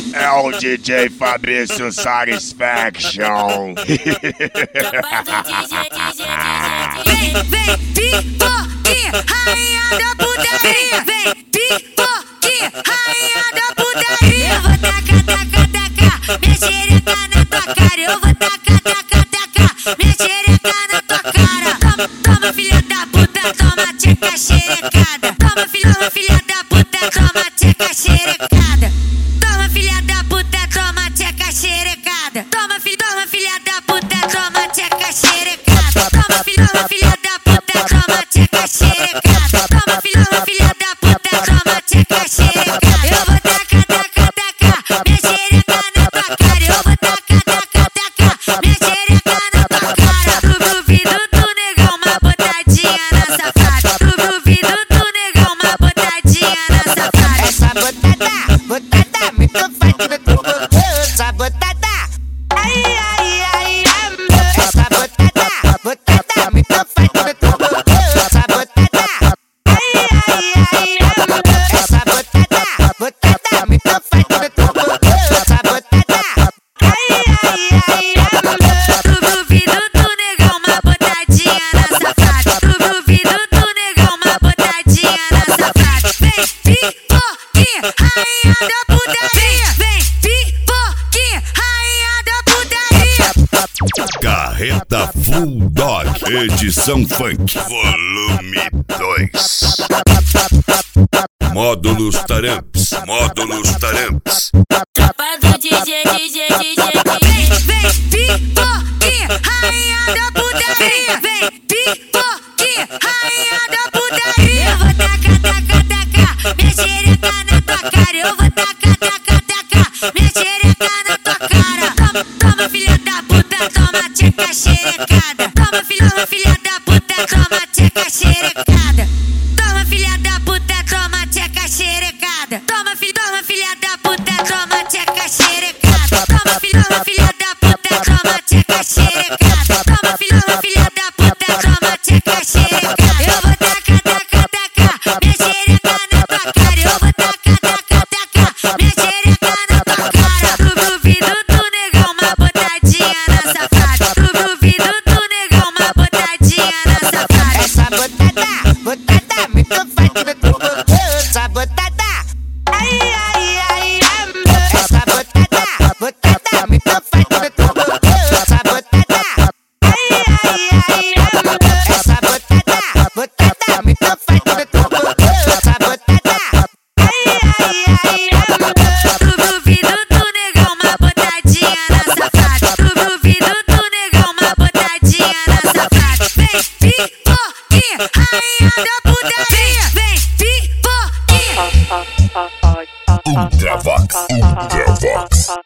É o DJ Fabrício Satisfaction. Vem, pipoque, rainha da putaria. Vem, pipoque, rainha da putaria. Eu vou tacar, minha xereca na tua cara. Eu vou tacar, minha xereca na tua cara. Toma, filha da puta, toma tcheca xerecada. Toma, filha da puta, toma tcheca xerecada. Toma, filha da puta, toma tcheca xerecada. Toma, filha da puta, toma tcheca xerecada. Toma, filha da puta, toma tcheca xerecada. Toma, filha da puta, toma tcheca xerecada. Eu vou tacar, minha xereca na tua cara. Eu vou tacar, minha xereca na tua cara. Duvido tu negar uma botadinha na safada. Duvido tu negar uma botadinha na safada. Essa botada, muito forte no tubo. Essa botada, ai, amor. Essa botada, muito forte no tubo. Essa botada, ai, amor. Essa botada, muito forte no tubo. Essa botada, ai, amor. Duvido tu negar uma botadinha na safada. Duvido tu negar uma botadinha na safada. Vem, pipoque, rainha da putaria. Vem, pipoque, rainha da putaria. Carreta Full Dog, edição funk, volume 2. Módulos taramps. Tropa do DJ. Vem, pipoque, rainha da putaria. Vem, pipoque, rainha da putaria. Eu vou tacar, minha xereca na tua cara. Eu vou tacar, minha xereca na tua cara. Toma, filha da puta, toma tcheca xerecada. Toma, filha da puta, toma tcheca xerecada. Toma, filha da puta, toma tcheca xerecada. Toma, filha da puta, toma tcheca xerecada. Toma, filha da puta, toma tcheca xerecada. Toma, filha da puta, toma tcheca xerecada. Eu vou tacar, minha xereca na tua cara. Eu vou tacar, minha xereca na tua cara. Duvido tu negar uma botadinha na safada. Duvido tu negar uma botadinha na safada. Essa botada, muito forte no tubo. Essa botada, ai, amor. Essa botada, muito forte no tubo. Essa botada, ai, amor. Essa botada, muito forte no tubo. Essa botada, ai, amor. Duvido tu negar uma botadinha na safada. Duvido tu negar uma botadinha na safada. Vem, pipoque, rainha da putaria. Vem, pipoque. Ultravox.